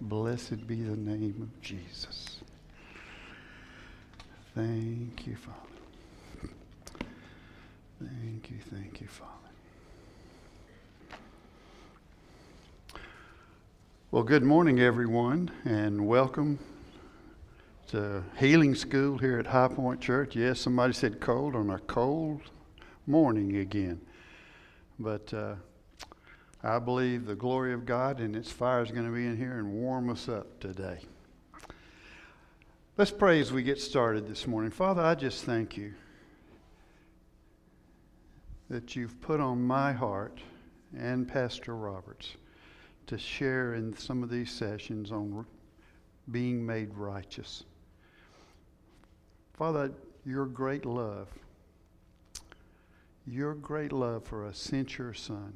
Blessed be the name of Jesus. Thank you, Father. Thank you, Father. Well, good morning, everyone, and welcome to Healing School here at High Point Church. Yes, somebody said cold on a cold morning again. But I believe the glory of God and its fire is going to be in here and warm us up today. Let's pray as we get started this morning. Father, I just thank you that you've put on my heart and Pastor Robert's to share in some of these sessions on being made righteous. Father, your great love for us sent your Son,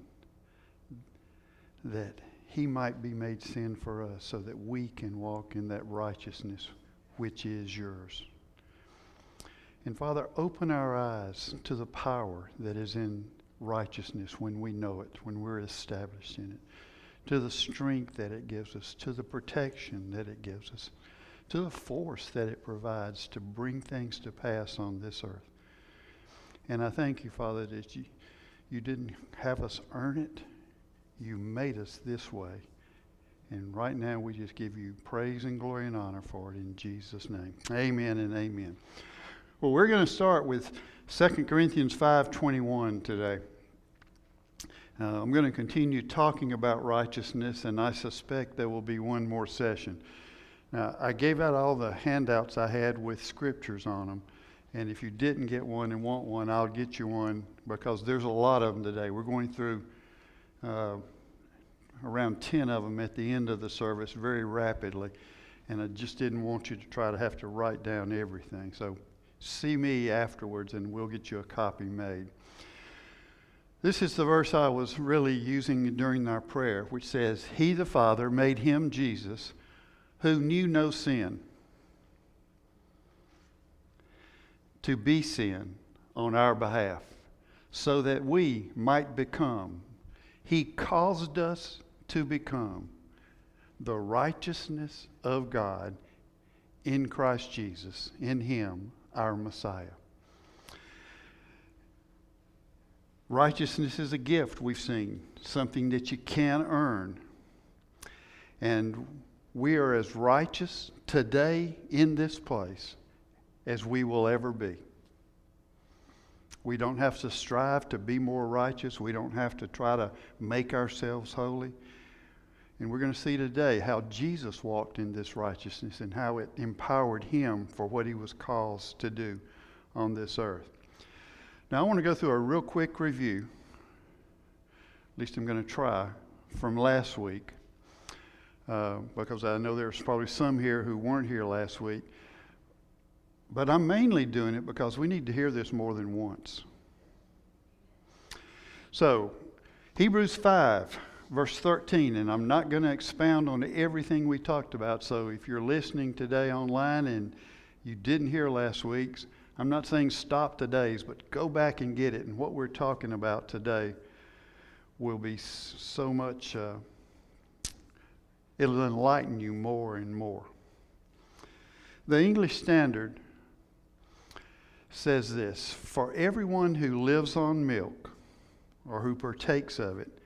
that he might be made sin for us so that we can walk in that righteousness which is yours. And Father, open our eyes to the power that is in righteousness when we know it, when we're established in it, to the strength that it gives us, to the protection that it gives us, to the force that it provides to bring things to pass on this earth. And I thank you, Father, that you didn't have us earn it. You made us this way. And right now we just give you praise and glory and honor for it in Jesus' name. Amen and amen. Well, we're going to start with 2 Corinthians 5:21 today. I'm going to continue talking about righteousness, and I suspect there will be one more session. Now, I gave out all the handouts I had with scriptures on them. And if you didn't get one and want one, I'll get you one, because there's a lot of them today. We're going through around 10 of them at the end of the service very rapidly, and I just didn't want you to try to have to write down everything. So see me afterwards and we'll get you a copy made. This is the verse I was really using during our prayer, which says, He the Father made him, Jesus, who knew no sin, to be sin on our behalf, so that we might become. He caused us to become the righteousness of God in Christ Jesus, in him, our Messiah. Righteousness is a gift, we've seen, something that you can earn. And we are as righteous today in this place as we will ever be. We don't have to strive to be more righteous. We don't have to try to make ourselves holy. And we're going to see today how Jesus walked in this righteousness and how it empowered him for what he was called to do on this earth. Now, I want to go through a real quick review, at least I'm going to try, from last week, because I know there's probably some here who weren't here last week. But I'm mainly doing it because we need to hear this more than once. So, Hebrews 5, verse 13, and I'm not going to expound on everything we talked about. So if you're listening today online and you didn't hear last week's, I'm not saying stop today's, but go back and get it. And what we're talking about today will be so much, it'll enlighten you more and more. The English Standard says this: for everyone who lives on milk or who partakes of it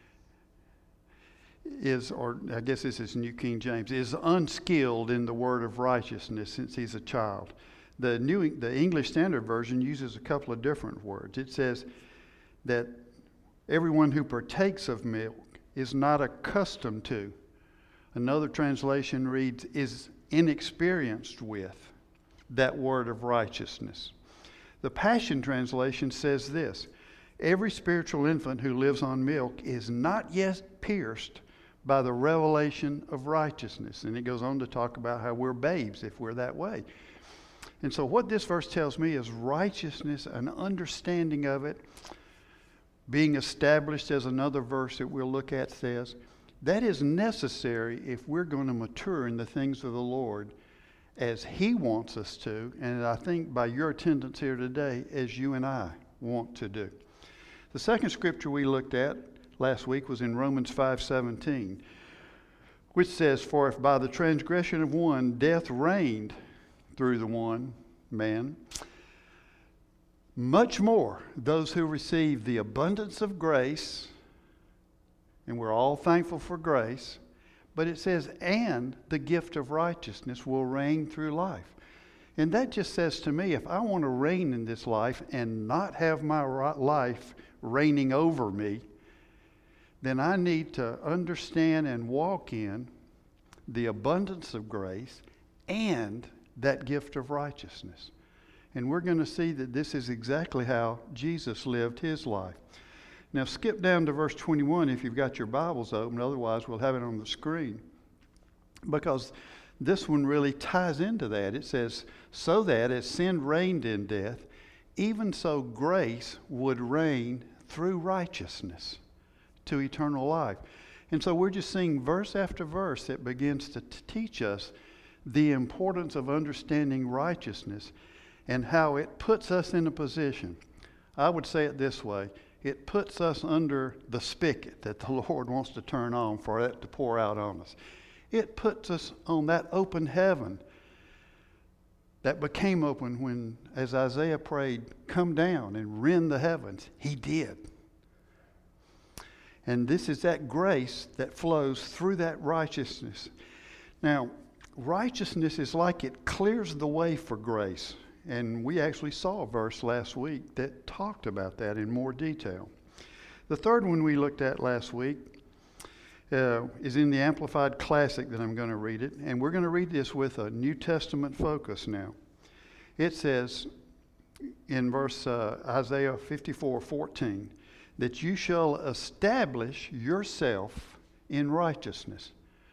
is, or I guess this is New King James, is unskilled in the word of righteousness since he's a child. The English Standard Version uses a couple of different words. It says that everyone who partakes of milk is not accustomed to. Another translation reads, is inexperienced with that word of righteousness. The Passion Translation says this: every spiritual infant who lives on milk is not yet pierced by the revelation of righteousness. And it goes on to talk about how we're babes if we're that way. And so what this verse tells me is righteousness, an understanding of it, being established, as another verse that we'll look at says, that is necessary if we're going to mature in the things of the Lord as he wants us to, and I think by your attendance here today, as you and I want to do. The second scripture we looked at last week was in Romans 5:17, which says, "For if by the transgression of one death reigned through the one man, much more those who receive the abundance of grace," and we're all thankful for grace, but it says, "and the gift of righteousness will reign through life." And that just says to me, if I want to reign in this life and not have my life reigning over me, then I need to understand and walk in the abundance of grace and that gift of righteousness. And we're going to see that this is exactly how Jesus lived his life. Now skip down to verse 21 if you've got your Bibles open. Otherwise, we'll have it on the screen. Because this one really ties into that. It says, "So that as sin reigned in death, even so grace would reign through righteousness to eternal life." And so we're just seeing verse after verse that begins to teach us the importance of understanding righteousness and how it puts us in a position. I would say it this way. It puts us under the spigot that the Lord wants to turn on for it to pour out on us. It puts us on that open heaven that became open when, as Isaiah prayed, "Come down and rend the heavens." He did. And this is that grace that flows through that righteousness. Now, righteousness is like it clears the way for grace. And we actually saw a verse last week that talked about that in more detail. The third one we looked at last week is in the Amplified Classic that I'm going to read it. And we're going to read this with a New Testament focus now. It says in verse Isaiah 54:14 that you shall establish yourself in righteousness.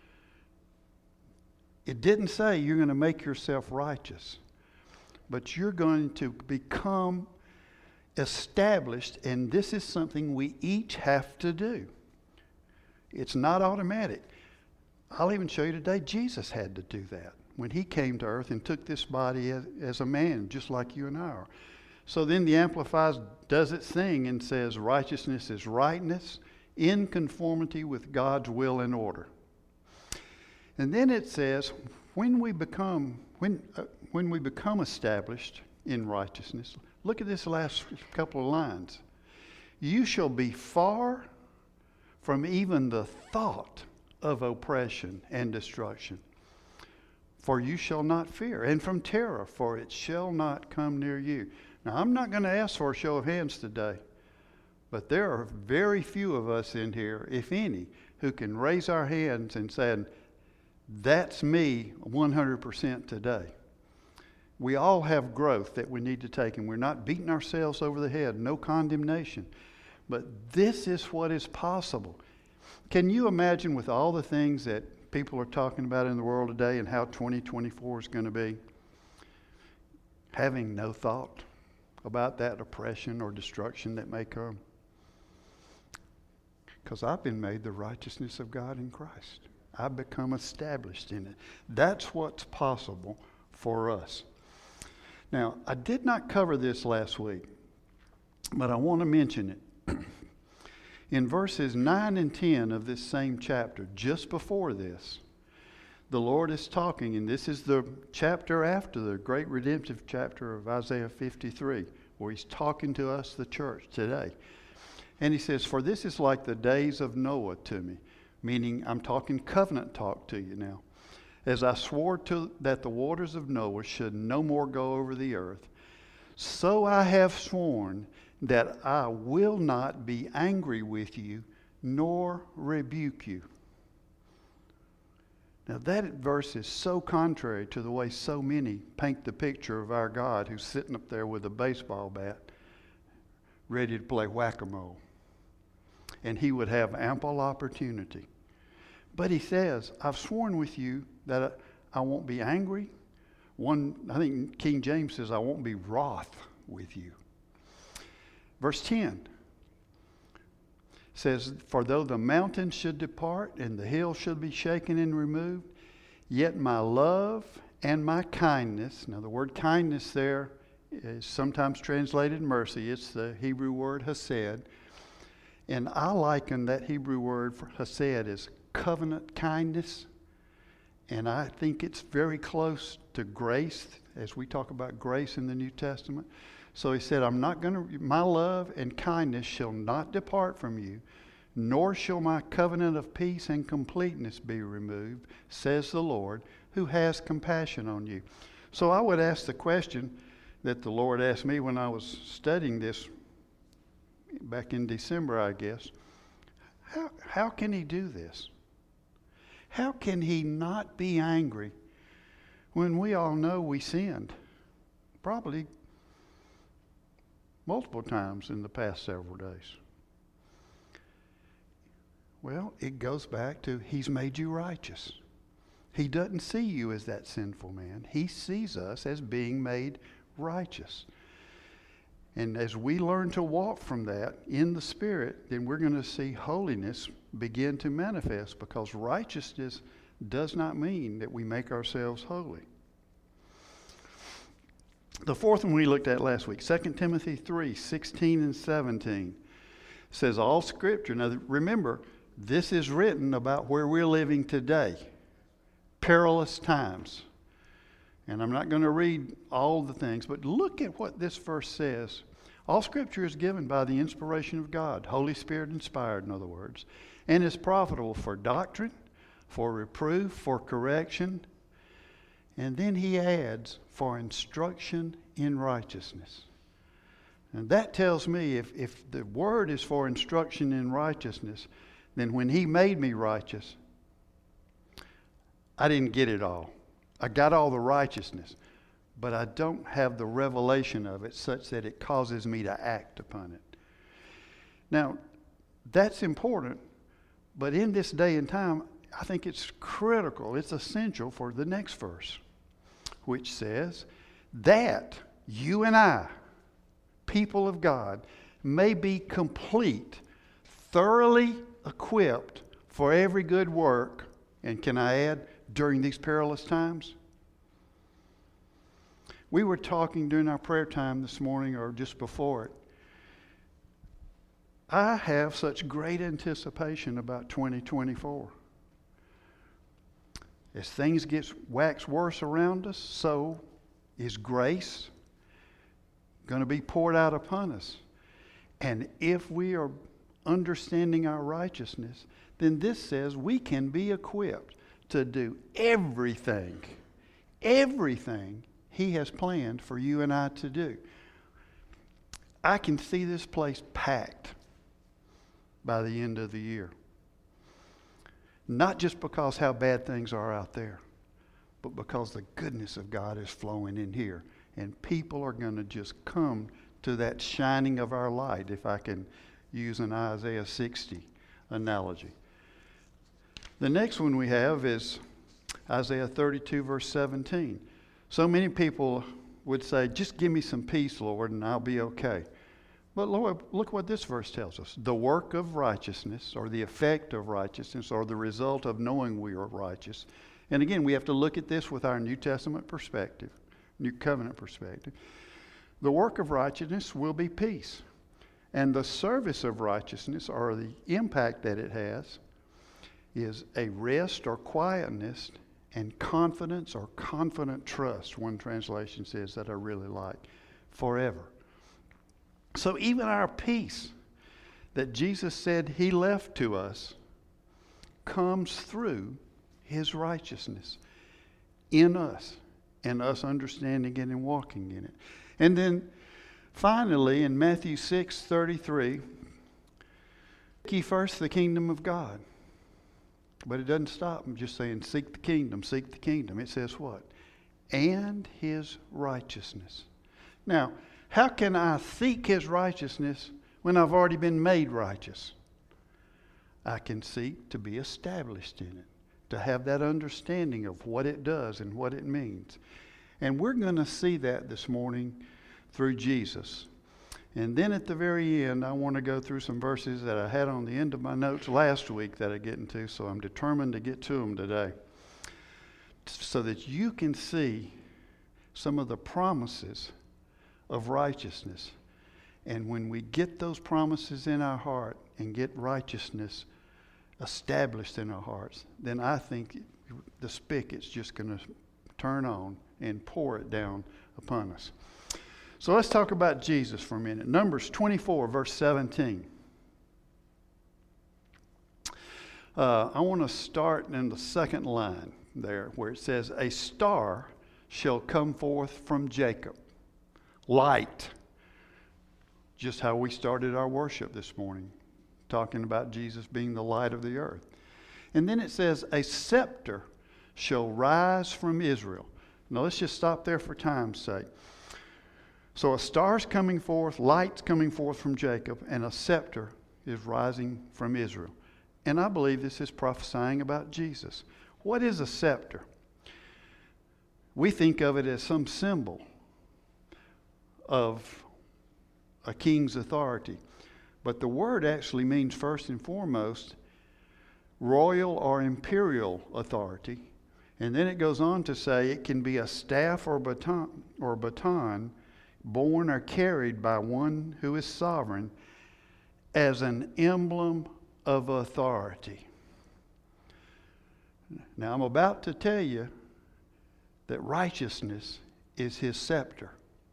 It didn't say you're going to make yourself righteous, but you're going to become established, and this is something we each have to do. It's not automatic. I'll even show you today, Jesus had to do that when he came to earth and took this body as a man, just like you and I are. So then the Amplified does its thing and says righteousness is rightness in conformity with God's will and order. And then it says when we become established in righteousness, look at this last couple of lines. You shall be far from even the thought of oppression and destruction, for you shall not fear, and from terror, for it shall not come near you. Now, I'm not going to ask for a show of hands today, but there are very few of us in here, if any, who can raise our hands and say, "That's me 100% today." We all have growth that we need to take, and we're not beating ourselves over the head, no condemnation. But this is what is possible. Can you imagine with all the things that people are talking about in the world today and how 2024 is going to be, having no thought about that oppression or destruction that may come? Because I've been made the righteousness of God in Christ. I've become established in it. That's what's possible for us. Now, I did not cover this last week, but I want to mention it. In verses 9 and 10 of this same chapter, just before this, the Lord is talking, and this is the chapter after the great redemptive chapter of Isaiah 53, where he's talking to us, the church, today. And he says, "For this is like the days of Noah to me," meaning I'm talking covenant talk to you now. "As I swore that the waters of Noah should no more go over the earth, so I have sworn that I will not be angry with you, nor rebuke you." Now that verse is so contrary to the way so many paint the picture of our God who's sitting up there with a baseball bat, ready to play whack-a-mole. And he would have ample opportunity. But he says, "I've sworn with you that I won't be angry." I think King James says, "I won't be wroth with you." Verse 10 says, "For though the mountains should depart and the hills should be shaken and removed, yet my love and my kindness," now the word kindness there is sometimes translated mercy. It's the Hebrew word hesed. And I liken that Hebrew word for hesed as covenant kindness. And I think it's very close to grace as we talk about grace in the New Testament. So he said, my love and kindness shall not depart from you, nor shall my covenant of peace and completeness be removed, says the Lord, who has compassion on you. So I would ask the question that the Lord asked me when I was studying this back in December, I guess. How can he do this? How can he not be angry when we all know we sinned? Probably multiple times in the past several days. Well, it goes back to he's made you righteous. He doesn't see you as that sinful man. He sees us as being made righteous. And as we learn to walk from that in the Spirit, then we're going to see holiness begin to manifest, because righteousness does not mean that we make ourselves holy. The fourth one we looked at last week, 2 Timothy 3, 16 and 17, says all Scripture. Now remember, this is written about where we're living today. Perilous times. And I'm not going to read all the things, but look at what this verse says. All Scripture is given by the inspiration of God, Holy Spirit inspired, in other words, and is profitable for doctrine, for reproof, for correction, and then he adds, for instruction in righteousness. And that tells me if the word is for instruction in righteousness, then when he made me righteous, I didn't get it all. I got all the righteousness, but I don't have the revelation of it such that it causes me to act upon it. Now, that's important, but in this day and time, I think it's critical, it's essential for the next verse, which says that you and I, people of God, may be complete, thoroughly equipped for every good work, and can I add, during these perilous times? We were talking during our prayer time this morning, or just before it. I have such great anticipation about 2024. As things wax worse around us, so is grace going to be poured out upon us. And if we are understanding our righteousness, then this says we can be equipped to do everything he has planned for you and I to do. I can see this place packed by the end of the year. Not just because how bad things are out there, but because the goodness of God is flowing in here. And people are going to just come to that shining of our light, if I can use an Isaiah 60 analogy. The next one we have is Isaiah 32, verse 17. So many people would say, just give me some peace, Lord, and I'll be okay. But Lord, look what this verse tells us. The work of righteousness, or the effect of righteousness, or the result of knowing we are righteous. And again, we have to look at this with our New Testament perspective, New Covenant perspective. The work of righteousness will be peace. And the service of righteousness, or the impact that it has, is a rest or quietness and confidence or confident trust, one translation says, that I really like, forever. So even our peace that Jesus said he left to us comes through his righteousness in us, and us understanding it and walking in it. And then finally in Matthew 6:33, seek ye first the kingdom of God. But it doesn't stop just saying seek the kingdom, seek the kingdom. It says what? And his righteousness. Now, how can I seek his righteousness when I've already been made righteous? I can seek to be established in it, to have that understanding of what it does and what it means. And we're going to see that this morning through Jesus. And then at the very end, I want to go through some verses that I had on the end of my notes last week that I get into, so I'm determined to get to them today, so that you can see some of the promises of righteousness. And when we get those promises in our heart and get righteousness established in our hearts, then I think the spigot's just going to turn on and pour it down upon us. So let's talk about Jesus for a minute. Numbers 24, verse 17. I want to start in the second line there where it says, a star shall come forth from Jacob. Light. Just how we started our worship this morning, talking about Jesus being the light of the earth. And then it says, a scepter shall rise from Israel. Now let's just stop there for time's sake. So a star's coming forth, light's coming forth from Jacob, and a scepter is rising from Israel. And I believe this is prophesying about Jesus. What is a scepter? We think of it as some symbol of a king's authority. But the word actually means, first and foremost, royal or imperial authority. And then it goes on to say it can be a staff or baton borne or carried by one who is sovereign as an emblem of authority. Now I'm about to tell you that righteousness is his scepter.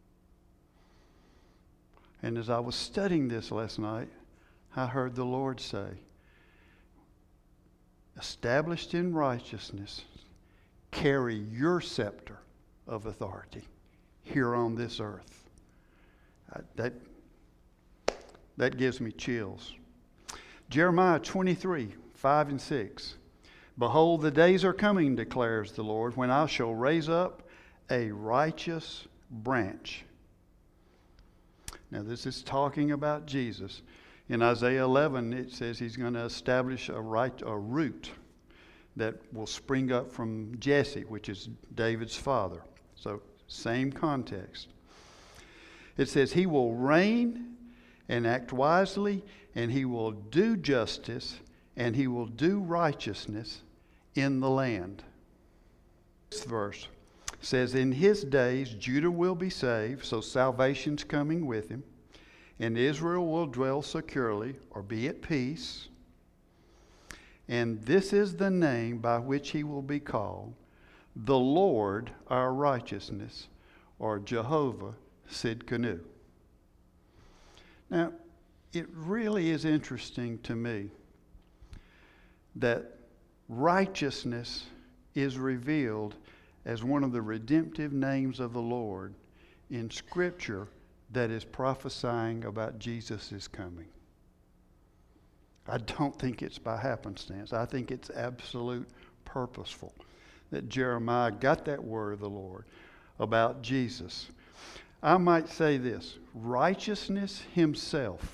And as I was studying this last night, I heard the Lord say, established in righteousness, carry your scepter of authority here on this earth. That gives me chills. Jeremiah 23, 5 and 6. Behold, the days are coming, declares the Lord, when I shall raise up a righteous branch. Now this is talking about Jesus. In Isaiah 11, it says he's going to establish a root that will spring up from Jesse, which is David's father. So same context. It says he will reign and act wisely, and he will do justice, and he will do righteousness in the land. This verse says, in his days Judah will be saved, so salvation's coming with him, and Israel will dwell securely or be at peace. And this is the name by which he will be called, the Lord our righteousness, or Jehovah Sidkenu. Now, it really is interesting to me that righteousness is revealed as one of the redemptive names of the Lord in Scripture that is prophesying about Jesus' coming. I don't think it's by happenstance. I think it's absolute purposeful that Jeremiah got that word of the Lord about Jesus. I might say this, righteousness himself.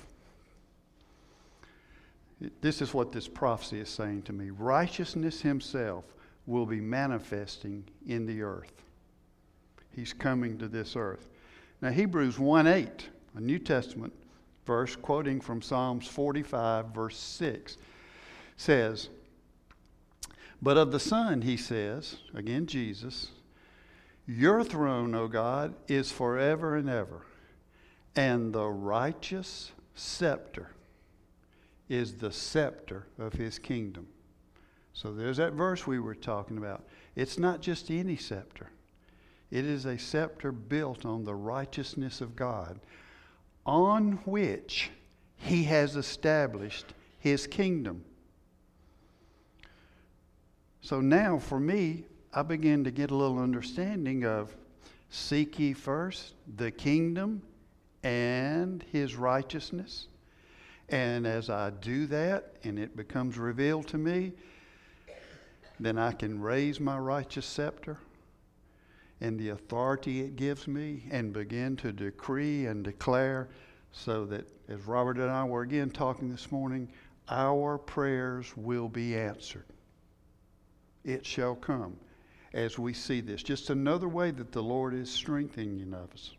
This is what this prophecy is saying to me. Righteousness himself will be manifesting in the earth. He's coming to this earth. Now Hebrews 1:8, a New Testament verse quoting from Psalms 45 verse 6, says, but of the Son, he says, again Jesus, your throne, O God, is forever and ever, and the righteous scepter is the scepter of his kingdom. So there's that verse we were talking about. It's not just any scepter. It is a scepter built on the righteousness of God, on which he has established his kingdom. So now for me, I begin to get a little understanding of seek ye first the kingdom and his righteousness. And as I do that and it becomes revealed to me, then I can raise my righteous scepter and the authority it gives me and begin to decree and declare, so that, as Robert and I were again talking this morning, our prayers will be answered. It shall come as we see this. Just another way that the Lord is strengthening us.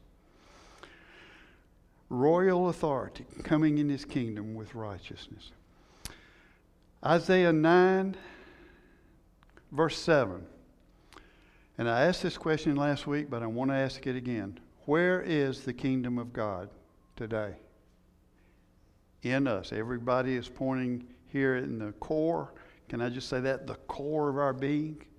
Royal authority coming in his kingdom with righteousness. Isaiah 9, verse 7. And I asked this question last week, but I want to ask it again. Where is the kingdom of God today? In us. Everybody is pointing here in the core. Can I just say that? The core of our being.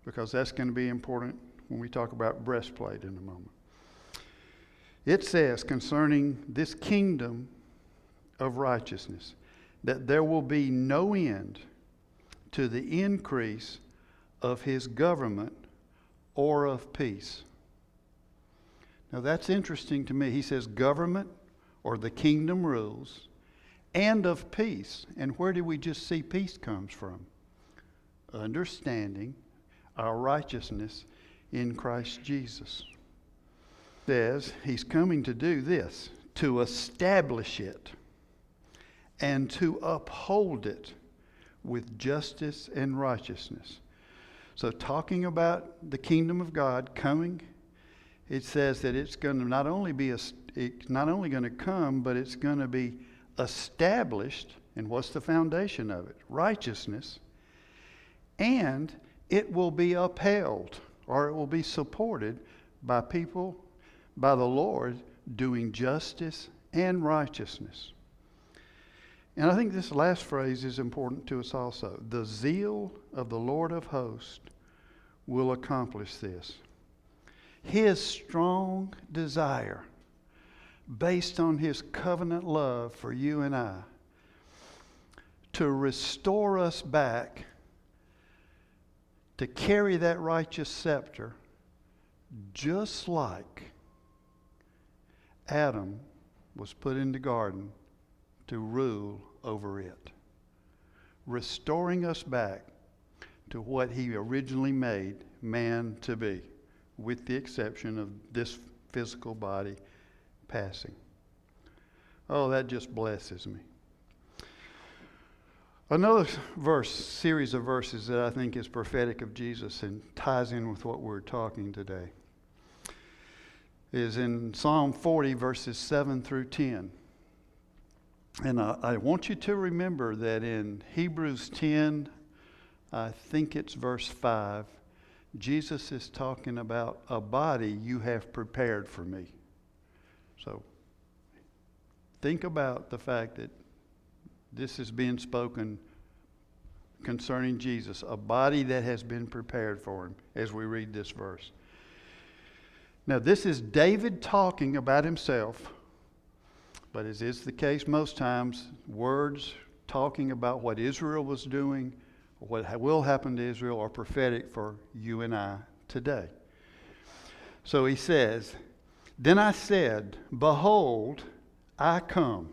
because that's going to be important when we talk about breastplate in a moment. It says concerning this kingdom of righteousness that there will be no end to the increase of his government or of peace. Now that's interesting to me. He says government or the kingdom rules and of peace. And where do we just see peace comes from? Understanding our righteousness in Christ Jesus. It says he's coming to do this, to establish it and to uphold it with justice and righteousness. So talking about the kingdom of God coming, it says that it's going to not only going to come, but it's going to be established. And what's the foundation of it? Righteousness. And it will be upheld, or it will be supported by people, by the Lord, doing justice and righteousness. And I think this last phrase is important to us also. The zeal of the Lord of hosts will accomplish this. His strong desire, based on his covenant love for you and I, to restore us back, to carry that righteous scepter, just like Adam was put in the garden to rule over it, restoring us back to what he originally made man to be, with the exception of this physical body passing. Oh, that just blesses me. Another series of verses that I think is prophetic of Jesus and ties in with what we're talking today is in Psalm 40, verses 7 through 10. And I want you to remember that in Hebrews 10, I think it's verse 5, Jesus is talking about a body you have prepared for me. So think about the fact that this is being spoken concerning Jesus, a body that has been prepared for him, as we read this verse. Now, this is David talking about himself, but as is the case most times, words talking about what Israel was doing, or what will happen to Israel, are prophetic for you and I today. So he says, "Then I said, behold, I come."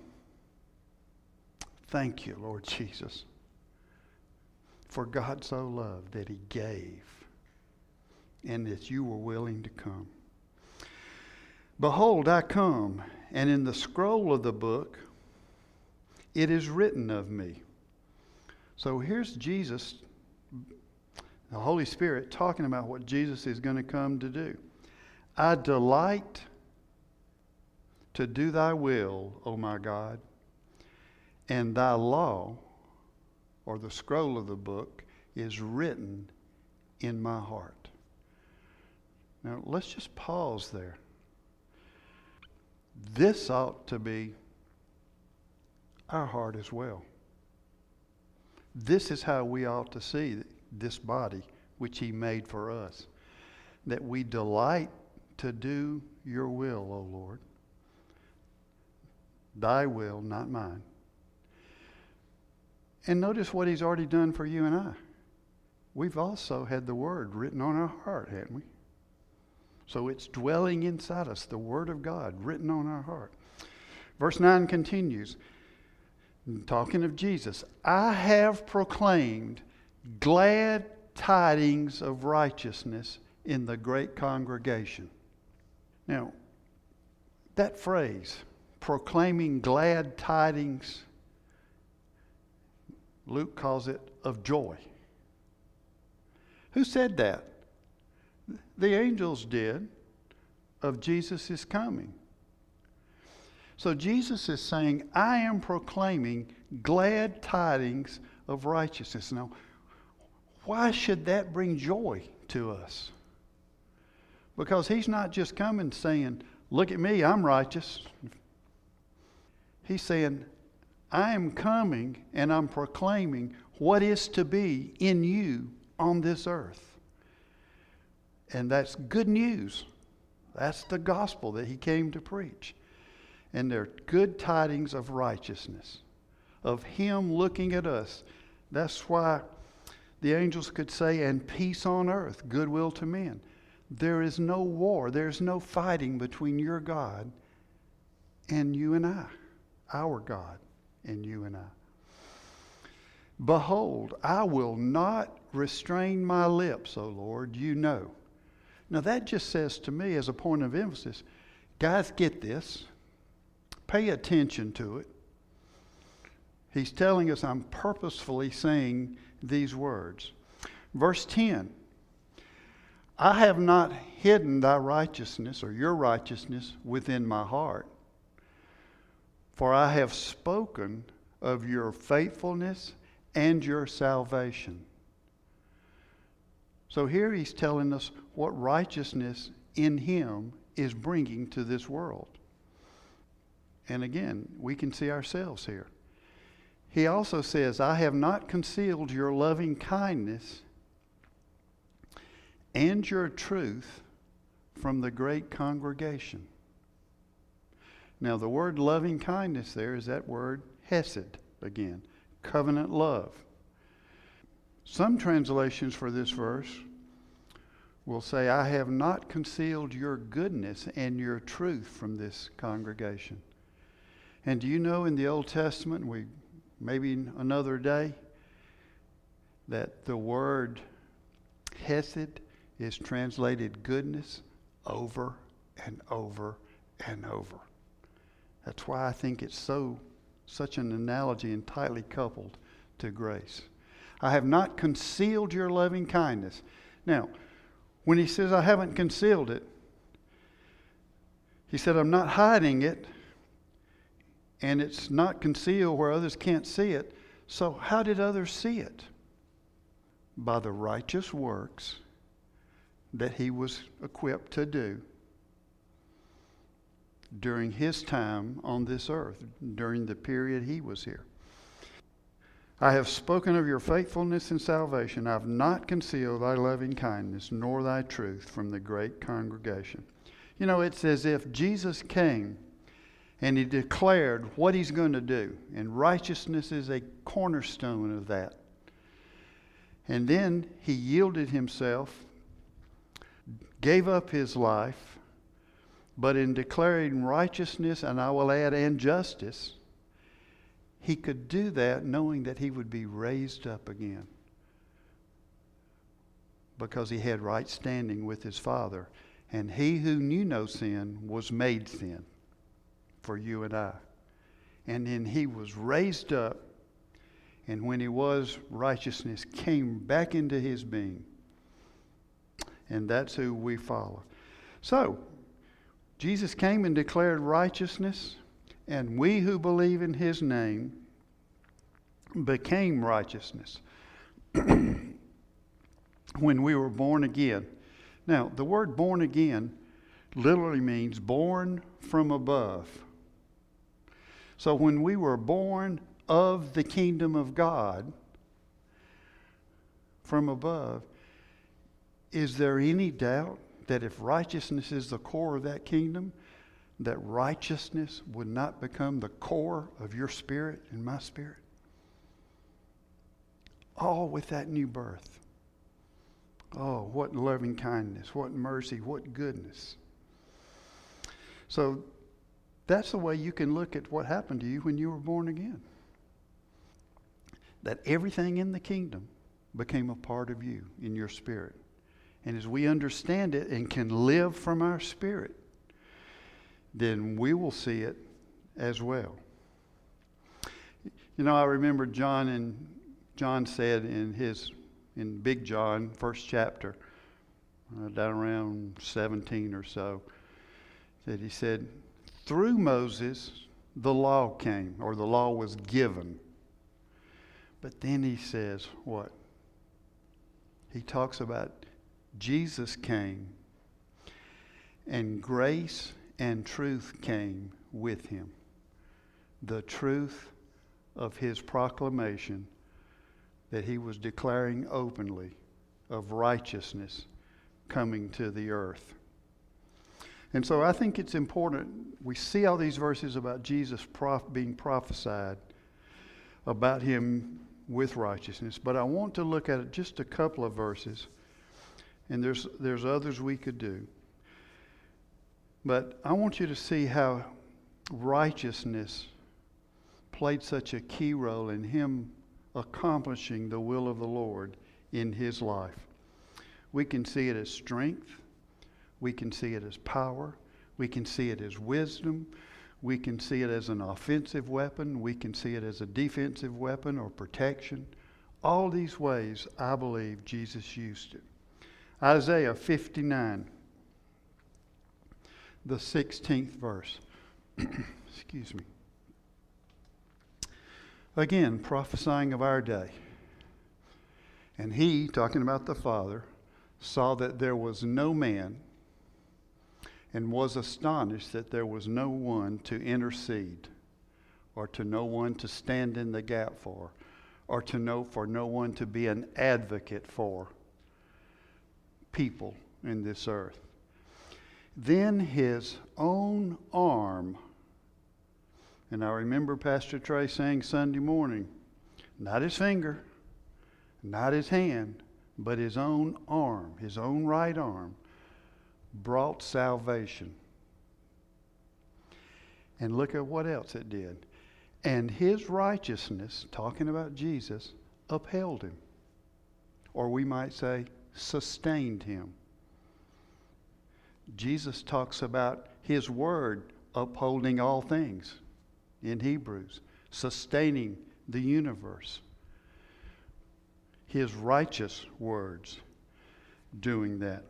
Thank you, Lord Jesus. For God so loved that he gave, and that you were willing to come. "Behold, I come, and in the scroll of the book it is written of me." So here's Jesus, the Holy Spirit, talking about what Jesus is going to come to do. "I delight to do thy will, O my God, and thy law," or the scroll of the book, "is written in my heart." Now let's just pause there. This ought to be our heart as well. This is how we ought to see this body which he made for us. That we delight to do your will, O Lord. Thy will, not mine. And notice what he's already done for you and I. We've also had the word written on our heart, haven't we? So it's dwelling inside us, the word of God written on our heart. Verse 9 continues, talking of Jesus. "I have proclaimed glad tidings of righteousness in the great congregation." Now, that phrase, proclaiming glad tidings, Luke calls it of joy. Who said that? The angels did, of Jesus' coming. So Jesus is saying, I am proclaiming glad tidings of righteousness. Now, why should that bring joy to us? Because he's not just coming saying, look at me, I'm righteous. He's saying, I am coming and I'm proclaiming what is to be in you on this earth. And that's good news. That's the gospel that he came to preach. And they're good tidings of righteousness, of him looking at us. That's why the angels could say, and peace on earth, goodwill to men. There is no war. There's no fighting between your God and you and I, our God and you and I. Behold, I will not restrain my lips, O Lord, you know. Now that just says to me as a point of emphasis, guys, get this. Pay attention to it. He's telling us I'm purposefully saying these words. Verse 10, I have not hidden thy righteousness or your righteousness within my heart, for I have spoken of your faithfulness and your salvation. So here he's telling us what righteousness in him is bringing to this world. And again, we can see ourselves here. He also says, I have not concealed your loving kindness and your truth from the great congregation. Now, the word loving kindness there is that word hesed again, covenant love. Some translations for this verse will say, I have not concealed your goodness and your truth from this congregation. And do you know in the Old Testament, maybe another day, that the word hesed is translated goodness over and over and over. That's why I think it's such an analogy and tightly coupled to grace. I have not concealed your loving kindness. Now, when he says I haven't concealed it, he said I'm not hiding it, and it's not concealed where others can't see it. So how did others see it? By the righteous works that he was equipped to do during his time on this earth, during the period he was here. I have spoken of your faithfulness and salvation. I have not concealed thy loving kindness nor thy truth from the great congregation. You know, it's as if Jesus came and he declared what he's going to do. And righteousness is a cornerstone of that. And then he yielded himself, gave up his life, but in declaring righteousness, and I will add, and justice, he could do that knowing that he would be raised up again because he had right standing with his Father. And he who knew no sin was made sin for you and I. And then he was raised up, and when he was, righteousness came back into his being. And that's who we follow. So, Jesus came and declared righteousness, and we who believe in his name became righteousness when we were born again. Now, the word born again literally means born from above. So when we were born of the kingdom of God from above, is there any doubt that if righteousness is the core of that kingdom, that righteousness would not become the core of your spirit and my spirit? All with that new birth. Oh, what loving kindness, what mercy, what goodness. So that's the way you can look at what happened to you when you were born again. That everything in the kingdom became a part of you in your spirit. And as we understand it and can live from our spirit, then we will see it as well. You know, I remember John said in Big John, first chapter, down around 17 or so, that he said, through Moses, the law came, or the law was given. But then he says, what? He talks about Jesus came, and grace and truth came with him. The truth of his proclamation that he was declaring openly of righteousness coming to the earth. And so I think it's important. We see all these verses about Jesus being prophesied about him with righteousness. But I want to look at just a couple of verses. And there's others we could do. But I want you to see how righteousness played such a key role in him accomplishing the will of the Lord in his life. We can see it as strength. We can see it as power. We can see it as wisdom. We can see it as an offensive weapon. We can see it as a defensive weapon or protection. All these ways, I believe, Jesus used it. Isaiah 59, the 16th verse. Excuse me. Again, prophesying of our day. And he, talking about the Father, saw that there was no man, and was astonished that there was no one to intercede, or to no one to stand in the gap for, or for no one to be an advocate for people in this earth. Then his own arm, and I remember Pastor Trey saying Sunday morning, not his finger, not his hand, but his own arm, his own right arm, brought salvation. And look at what else it did. And his righteousness, talking about Jesus, upheld him. Or we might say, sustained him. Jesus talks about his word upholding all things in Hebrews, sustaining the universe. His righteous words doing that.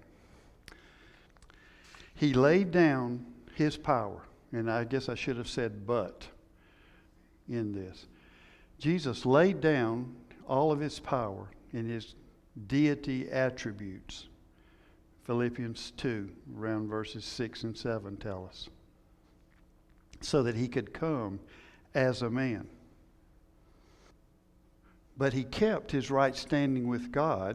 He laid down his power, and I guess I should have said but in this. Jesus laid down all of his power in his deity attributes. Philippians 2, around verses 6 and 7 tell us. So that he could come as a man. But he kept his right standing with God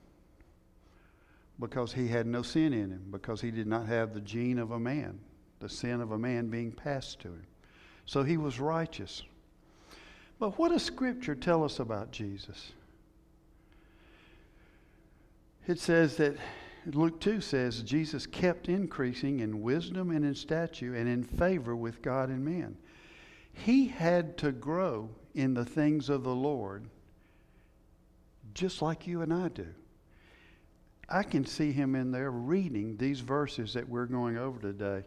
because he had no sin in him, because he did not have the gene of a man, the sin of a man being passed to him. So he was righteous. But what does Scripture tell us about Jesus? It says that, Luke 2 says, Jesus kept increasing in wisdom and in stature and in favor with God and men. He had to grow in the things of the Lord just like you and I do. I can see him in there reading these verses that we're going over today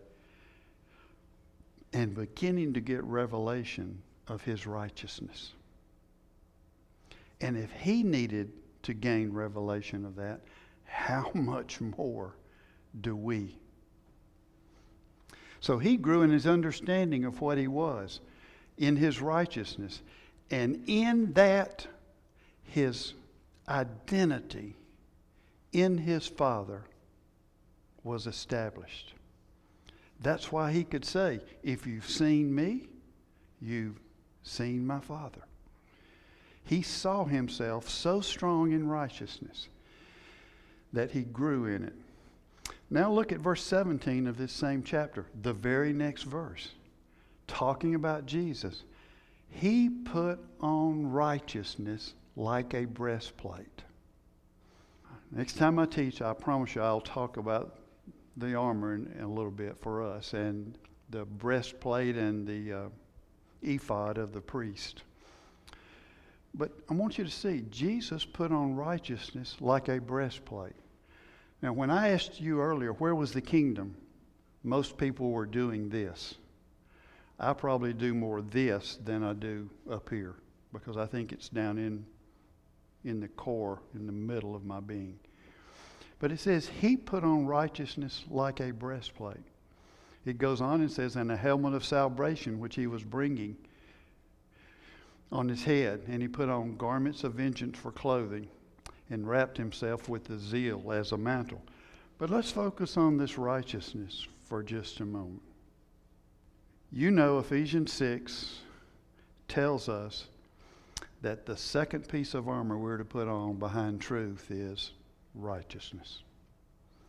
and beginning to get revelation of his righteousness. And if he needed to gain revelation of that, how much more do we? So he grew in his understanding of what he was, in his righteousness. And in that, his identity in his Father was established. That's why he could say, if you've seen me, you've seen my Father. He saw himself so strong in righteousness that he grew in it. Now look at verse 17 of this same chapter, the very next verse, talking about Jesus. He put on righteousness like a breastplate. Next time I teach, I promise you I'll talk about the armor in a little bit for us, and the breastplate and the ephod of the priest. But I want you to see, Jesus put on righteousness like a breastplate. Now, when I asked you earlier, where was the kingdom? Most people were doing this. I probably do more this than I do up here, because I think it's down in the core, in the middle of my being. But it says, he put on righteousness like a breastplate. It goes on and says, and a helmet of salvation, which he was bringing on his head. And he put on garments of vengeance for clothing, and wrapped himself with the zeal as a mantle. But let's focus on this righteousness for just a moment. You know, Ephesians 6 tells us that the second piece of armor we're to put on behind truth is righteousness.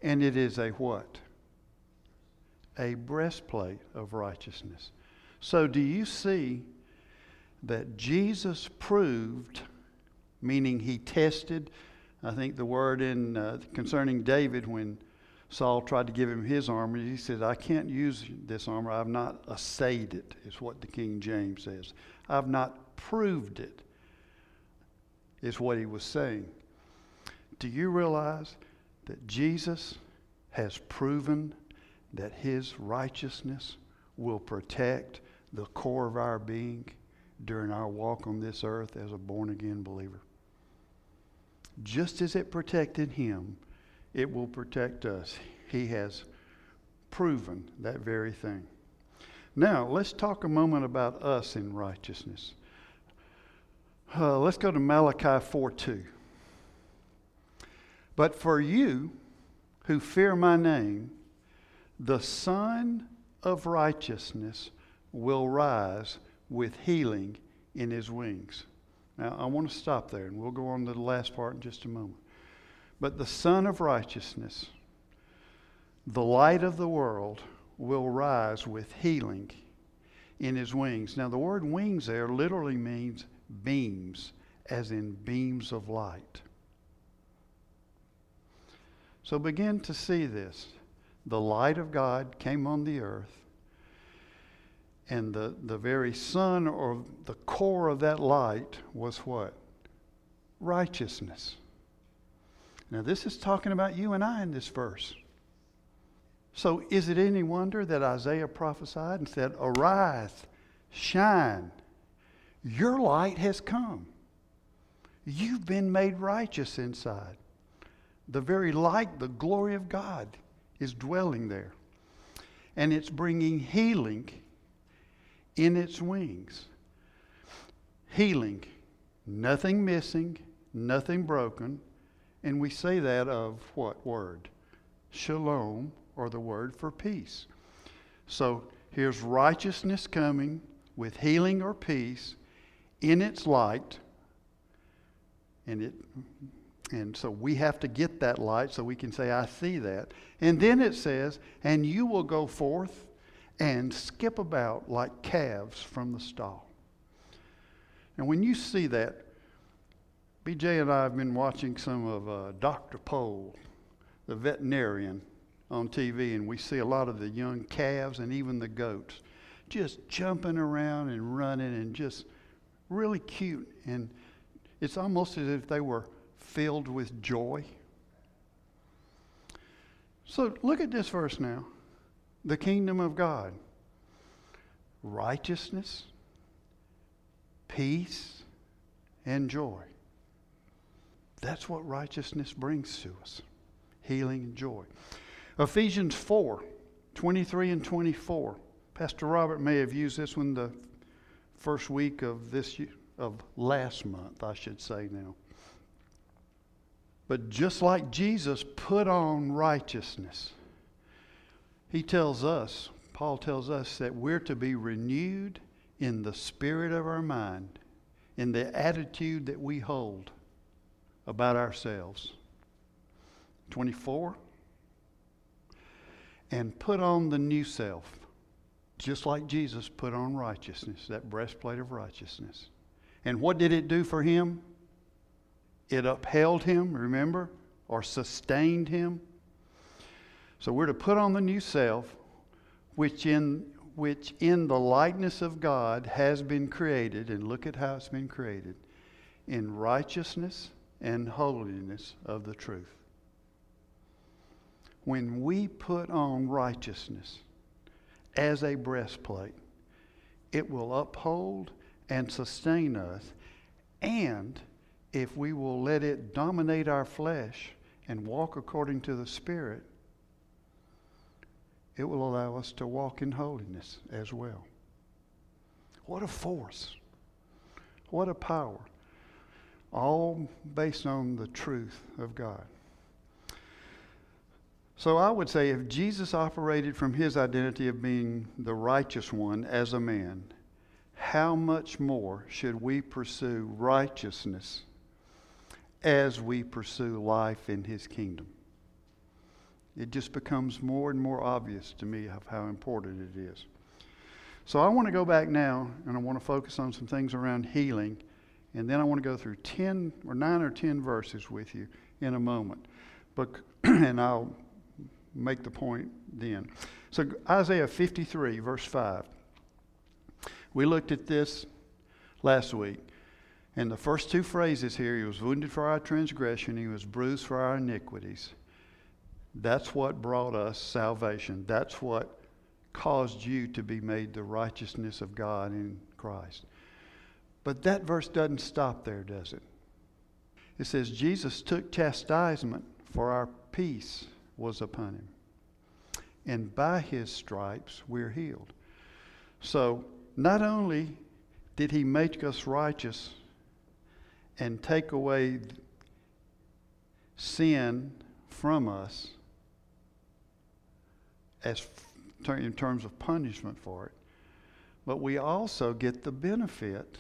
And it is a what? A breastplate of righteousness. So do you see that Jesus proved, meaning he tested, I think the word in concerning David when Saul tried to give him his armor, he said, I can't use this armor. I've not assayed it, is what the King James says. I've not proved it, is what he was saying. Do you realize that Jesus has proven that his righteousness will protect the core of our being during our walk on this earth as a born-again believer? Just as it protected him, it will protect us. He has proven that very thing. Now, let's talk a moment about us in righteousness. Let's go to Malachi 4:2. But for you who fear my name, the Son of Righteousness will rise with healing in his wings. Now, I want to stop there, and we'll go on to the last part in just a moment. But the Son of Righteousness, the light of the world, will rise with healing in his wings. Now, the word wings there literally means beams, as in beams of light. So begin to see this. The light of God came on the earth, and the very sun, or the core of that light, was what? Righteousness. Now this is talking about you and I in this verse. So is it any wonder that Isaiah prophesied and said, arise, shine, your light has come. You've been made righteous inside. The very light, the glory of God is dwelling there. And it's bringing healing in its wings. Healing. Nothing missing, nothing broken. And we say that of what word? Shalom, or the word for peace. So here's righteousness coming with healing or peace in its light. And so we have to get that light so we can say, I see that. And then it says, and you will go forth and skip about like calves from the stall. And when you see that, BJ and I have been watching some of Dr. Pole, the veterinarian, on TV, and we see a lot of the young calves and even the goats just jumping around and running and just really cute. And it's almost as if they were filled with joy. So look at this verse now. The kingdom of God. Righteousness, peace, and joy. That's what righteousness brings to us. Healing and joy. Ephesians 4:23 and 24. Pastor Robert may have used this one the first week of last month, I should say now. But just like Jesus put on righteousness, Paul tells us that we're to be renewed in the spirit of our mind, in the attitude that we hold about ourselves. 24. And put on the new self, just like Jesus put on righteousness, that breastplate of righteousness. And what did it do for him? It upheld him, remember, or sustained him. So we're to put on the new self, which in the likeness of God has been created, and look at how it's been created, in righteousness and holiness of the truth. When we put on righteousness as a breastplate, it will uphold and sustain us. And if we will let it dominate our flesh and walk according to the Spirit, it will allow us to walk in holiness as well. What a force. What a power. All based on the truth of God. So I would say if Jesus operated from his identity of being the righteous one as a man, how much more should we pursue righteousness as we pursue life in his kingdom? It just becomes more and more obvious to me of how important it is. So I want to go back now, and I want to focus on some things around healing, and then I want to go through 9 or 10 verses with you in a moment. And I'll make the point then. So Isaiah 53, verse 5. We looked at this last week. And the first two phrases here, he was wounded for our transgression, he was bruised for our iniquities. That's what brought us salvation. That's what caused you to be made the righteousness of God in Christ. But that verse doesn't stop there, does it? It says, Jesus took chastisement for our peace was upon him. And by his stripes we're healed. So not only did he make us righteous and take away sin from us in terms of punishment for it, but we also get the benefit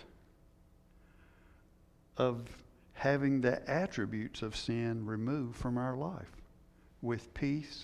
of having the attributes of sin removed from our life with peace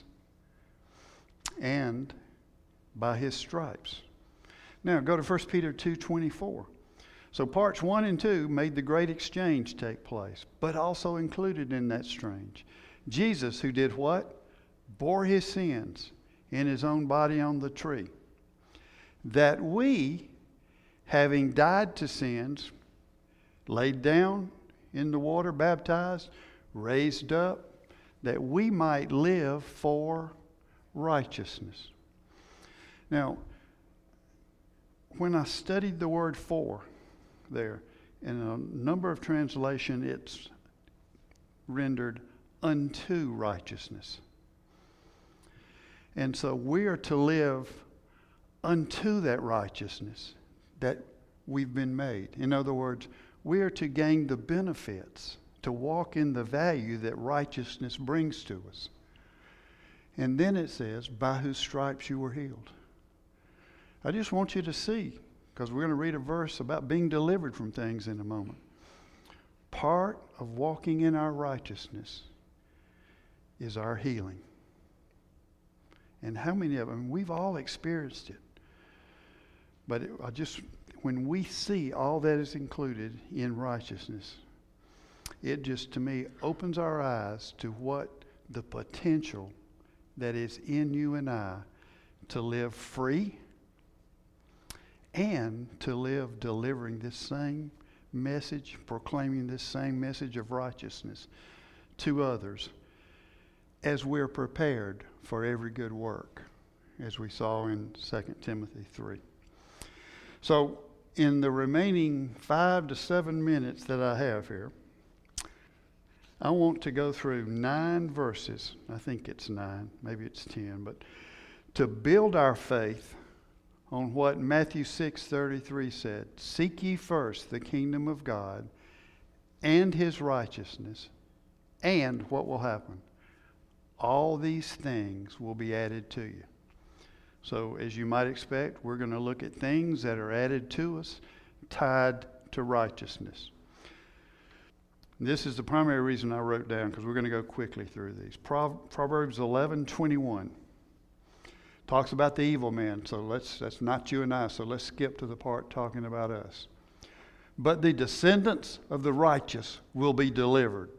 and by his stripes. Now go to 1 Peter 2:24. So parts 1 and 2 made the great exchange take place, but also included in that exchange, Jesus, who did what? Bore his sins in his own body on the tree, that we, having died to sins, laid down in the water, baptized, raised up, that we might live for righteousness. Now, when I studied the word for there, in a number of translations, it's rendered unto righteousness. And so we are to live unto that righteousness that we've been made. In other words, we are to gain the benefits, to walk in the value that righteousness brings to us. And then it says, by whose stripes you were healed. I just want you to see, because we're going to read a verse about being delivered from things in a moment. Part of walking in our righteousness is our healing. And how many of them? We've all experienced it. But when we see all that is included in righteousness, it just, to me, opens our eyes to what the potential that is in you and I to live free and to live delivering this same message, proclaiming this same message of righteousness to others as we're prepared for every good work, as we saw in 2 Timothy 3. So in the remaining 5 to 7 minutes that I have here, I want to go through 9 verses. I think it's 9, maybe it's 10, but to build our faith on what Matthew 6:33 said. Seek ye first the kingdom of God and his righteousness, and what will happen? All these things will be added to you. So as you might expect, we're going to look at things that are added to us tied to righteousness. This is the primary reason I wrote down, because we're going to go quickly through these. Proverbs 11:21 talks about the evil man. So that's not you and I. So let's skip to the part talking about us. But the descendants of the righteous will be delivered.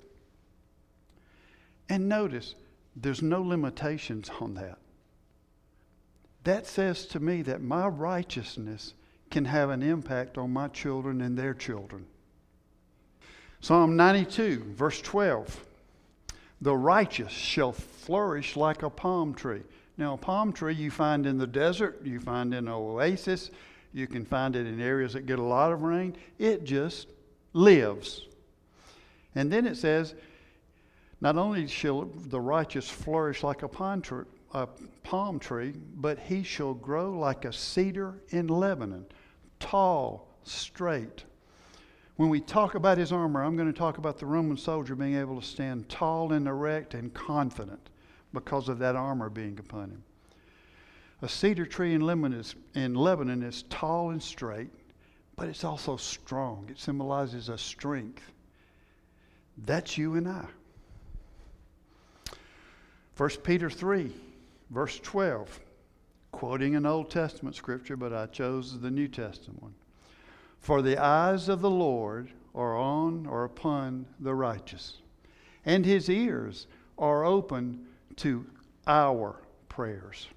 And notice, there's no limitations on that. That says to me that my righteousness can have an impact on my children and their children. Psalm 92, verse 12. The righteous shall flourish like a palm tree. Now, a palm tree you find in the desert, you find in an oasis, you can find it in areas that get a lot of rain. It just lives. And then it says, not only shall the righteous flourish like a palm tree, but he shall grow like a cedar in Lebanon, tall, straight. When we talk about his armor, I'm going to talk about the Roman soldier being able to stand tall and erect and confident because of that armor being upon him. A cedar tree in Lebanon is tall and straight, but it's also strong. It symbolizes a strength. That's you and I. 1 Peter 3, verse 12, quoting an Old Testament scripture, but I chose the New Testament one. For the eyes of the Lord are on or upon the righteous, and his ears are open to our prayers.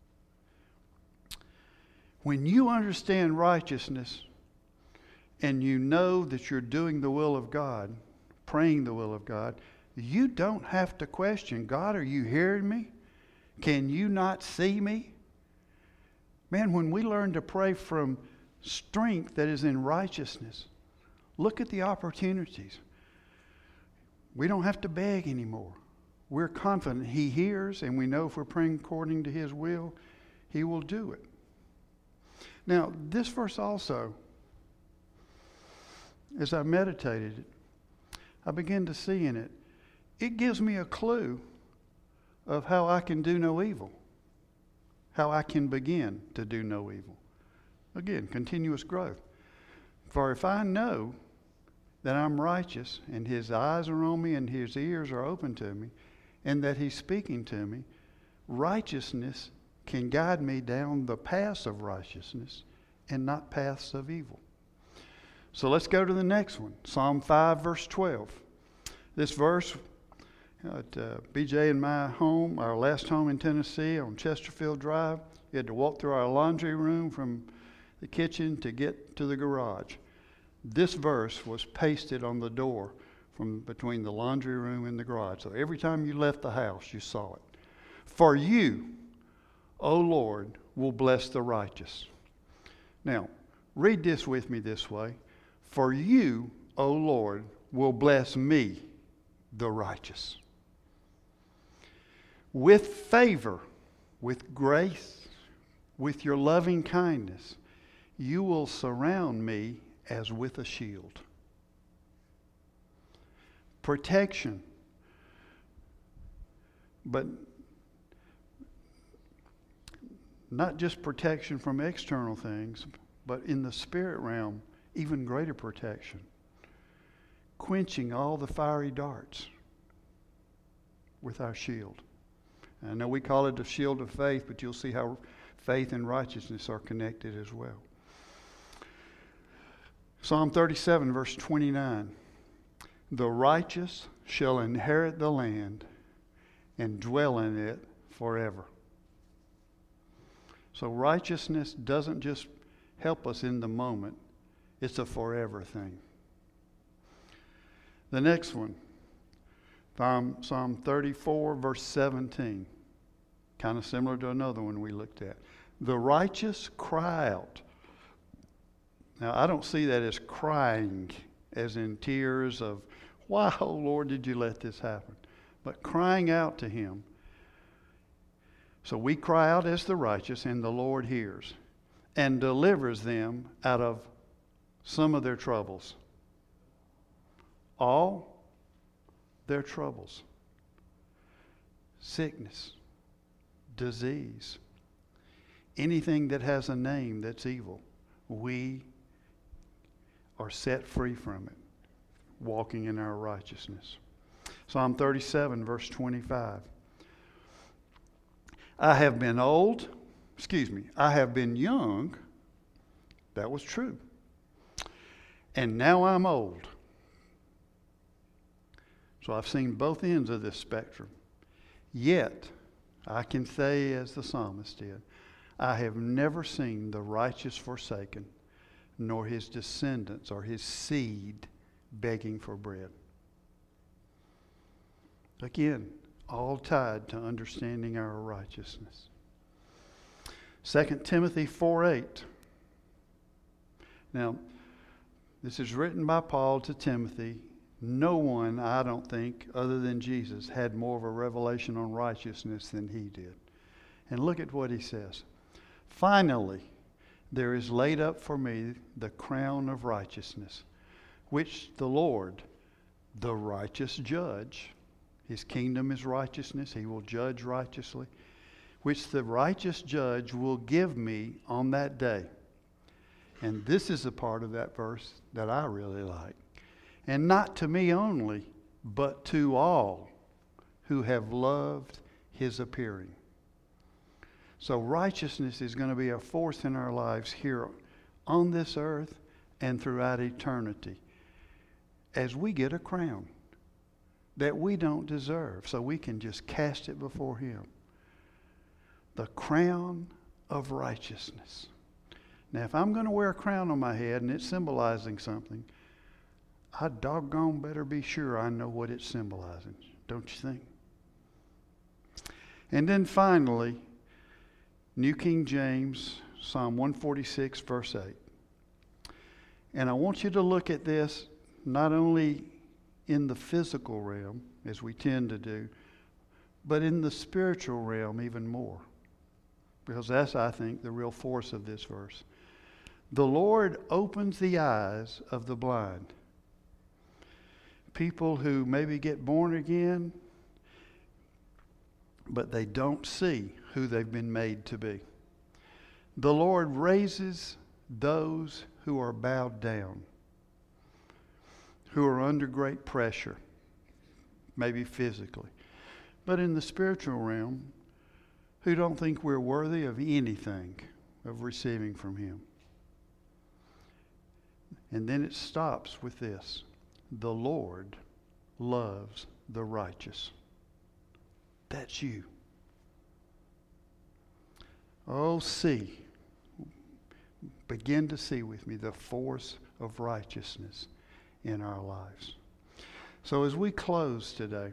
When you understand righteousness and you know that you're doing the will of God, praying the will of God, you don't have to question, God, are you hearing me? Can you not see me? Man, when we learn to pray from strength that is in righteousness, look at the opportunities. We don't have to beg anymore. We're confident He hears, and we know if we're praying according to His will, He will do it. Now, this verse also, as I meditated it, I began to see in it, it gives me a clue of how I can do no evil, how I can begin to do no evil. Again, continuous growth. For if I know that I'm righteous and His eyes are on me and His ears are open to me and that He's speaking to me, righteousness can guide me down the paths of righteousness and not paths of evil. So let's go to the next one. Psalm 5, verse 12. This verse at BJ and my home, our last home in Tennessee on Chesterfield Drive, you had to walk through our laundry room from the kitchen to get to the garage. This verse was pasted on the door from between the laundry room and the garage. So every time you left the house, you saw it. For you, O Lord, will bless the righteous. Now, read this with me this way. For you, O Lord, will bless me, the righteous. With favor, with grace, with your loving kindness, you will surround me as with a shield. Protection, but not just protection from external things, but in the spirit realm, even greater protection. Quenching all the fiery darts with our shield. I know we call it the shield of faith, but you'll see how faith and righteousness are connected as well. Psalm 37, verse 29. The righteous shall inherit the land and dwell in it forever. So righteousness doesn't just help us in the moment. It's a forever thing. The next one, Psalm 34, verse 17. Kind of similar to another one we looked at. The righteous cry out. Now, I don't see that as crying, as in tears of, why, oh Lord, did you let this happen? But crying out to Him. So we cry out as the righteous, and the Lord hears and delivers them out of some of their troubles. All their troubles. Sickness, disease, anything that has a name that's evil, we are set free from it, walking in our righteousness. Psalm 37, verse 25. I have been young. That was true. And now I'm old. So I've seen both ends of this spectrum. Yet, I can say as the psalmist did, I have never seen the righteous forsaken, nor his descendants or his seed begging for bread. Again, all tied to understanding our righteousness. 2 Timothy 4:8. Now, this is written by Paul to Timothy. No one, I don't think, other than Jesus, had more of a revelation on righteousness than he did. And look at what he says. Finally, there is laid up for me the crown of righteousness, which the Lord, the righteous judge, His kingdom is righteousness, He will judge righteously, which the righteous judge will give me on that day. And this is a part of that verse that I really like. And not to me only, but to all who have loved his appearing. So righteousness is going to be a force in our lives here on this earth and throughout eternity as we get a crown that we don't deserve, so we can just cast it before him. The crown of righteousness. Now, if I'm going to wear a crown on my head and it's symbolizing something, I doggone better be sure I know what it's symbolizing, don't you think? And then finally, New King James, Psalm 146, verse 8. And I want you to look at this not only in the physical realm, as we tend to do, but in the spiritual realm even more. Because that's, I think, the real force of this verse. The Lord opens the eyes of the blind. People who maybe get born again, but they don't see who they've been made to be. The Lord raises those who are bowed down, who are under great pressure, maybe physically, but in the spiritual realm, who don't think we're worthy of anything of receiving from him. And then it stops with this: the Lord loves the righteous. That's you. Oh, begin to see with me the force of righteousness in our lives. So as we close today,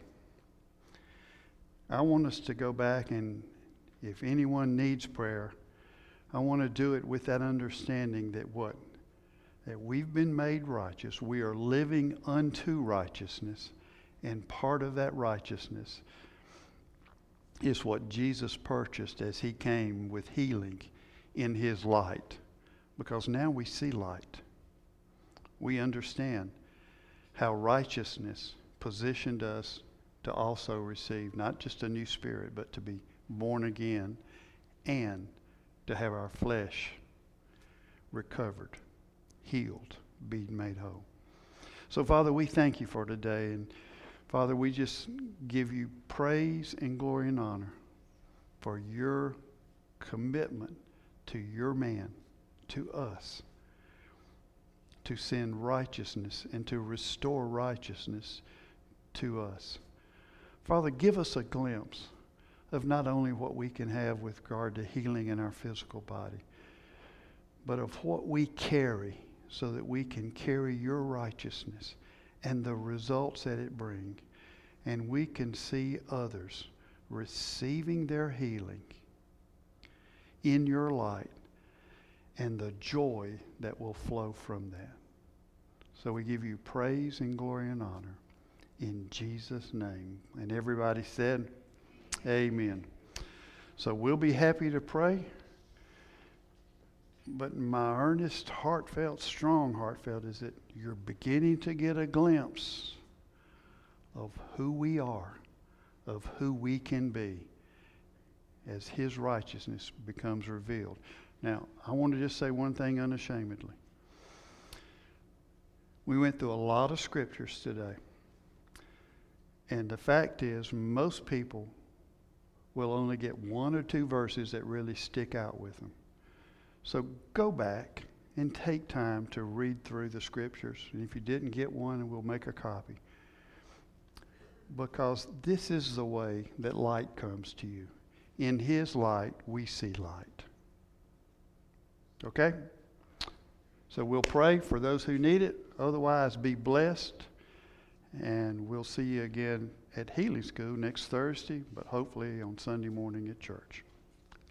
I want us to go back, and if anyone needs prayer, I want to do it with that understanding that what? That we've been made righteous. We are living unto righteousness. And part of that righteousness is what Jesus purchased as he came with healing in his light. Because now we see light. We understand how righteousness positioned us to also receive not just a new spirit, but to be born again and to have our flesh recovered, healed, be made whole. So, Father, we thank you for today. And, Father, we just give you praise and glory and honor for your commitment to your man, to us, to send righteousness and to restore righteousness to us. Father, give us a glimpse of not only what we can have with regard to healing in our physical body, but of what we carry so that we can carry your righteousness and the results that it brings. And we can see others receiving their healing in your light and the joy that will flow from that. So we give you praise and glory and honor in Jesus' name. And everybody said, amen. So we'll be happy to pray. But my earnest, strong heartfelt is that you're beginning to get a glimpse of who we are, of who we can be as his righteousness becomes revealed. Now, I want to just say one thing unashamedly. We went through a lot of scriptures today. And the fact is, most people will only get one or two verses that really stick out with them. So go back and take time to read through the scriptures. And if you didn't get one, we'll make a copy. Because this is the way that light comes to you. In his light, we see light. Okay? So we'll pray for those who need it. Otherwise, be blessed. And we'll see you again at Healing School next Thursday, but hopefully on Sunday morning at church.